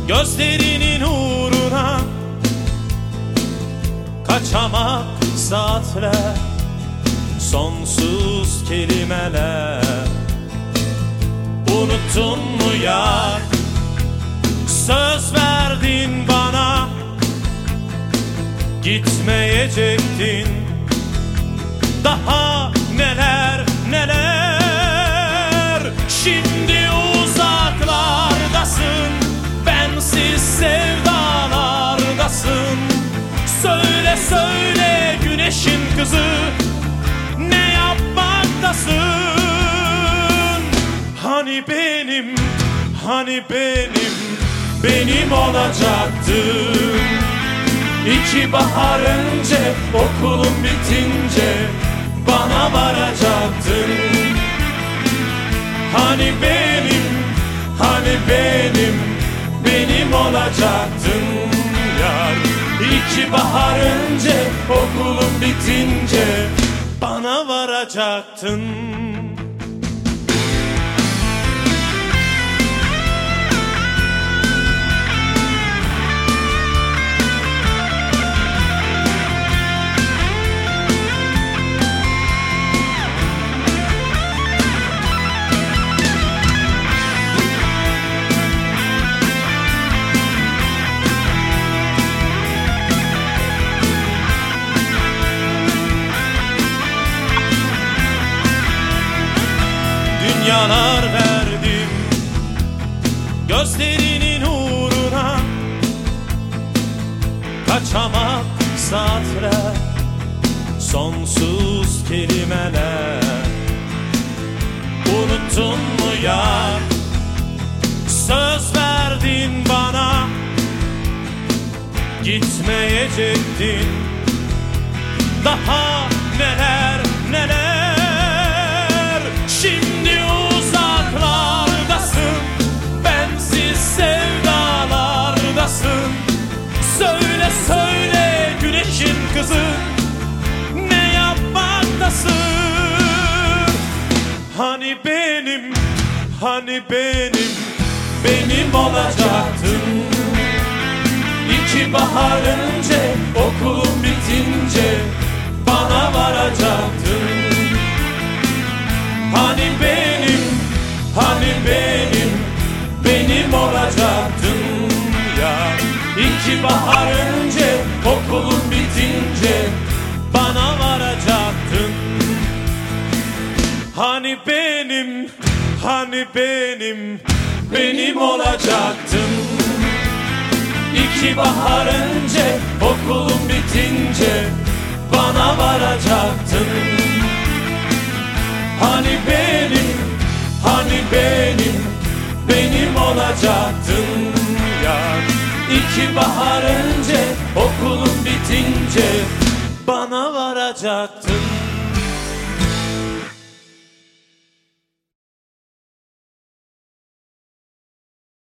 Gözlerinin uğruna kaçamak saatler, sonsuz kelimeler. Unuttun mu yar, söz verdin bana, gitmeyecektin. Daha neler neler. Şimdi uzaklardasın, bensiz sevdalardasın. Söyle söyle güneşin kızı, ne yapmaktasın? Hani benim, hani benim olacaktın. İki bahar önce, okulum bitince bana varacaktın. Hani benim olacaktın yar. İki bahar önce, okulum bitince bana varacaktın. Dünyalar verdim gözlerinin uğruna, kaçamak saatler, sonsuz kelimeler. Unuttun mu yar, söz verdin bana, gitmeyecektin. Daha neler neler. Şimdi uzaklardasın, bensiz sevdalardasın. Söyle söyle güneşin kızı, ne yapmaktasın? Hani benim olacaktın. İki bahar önce, okulum bitince bana varacaktın. Hani benim olacaktın ya. İki bahar önce, okulum bitince bana varacaktın. Hani benim olacaktın. İki bahar önce, okulum bitince bana varacaktın. Hani benim olacaktın yar. İki bahar önce, okulum bitince bana varacaktın.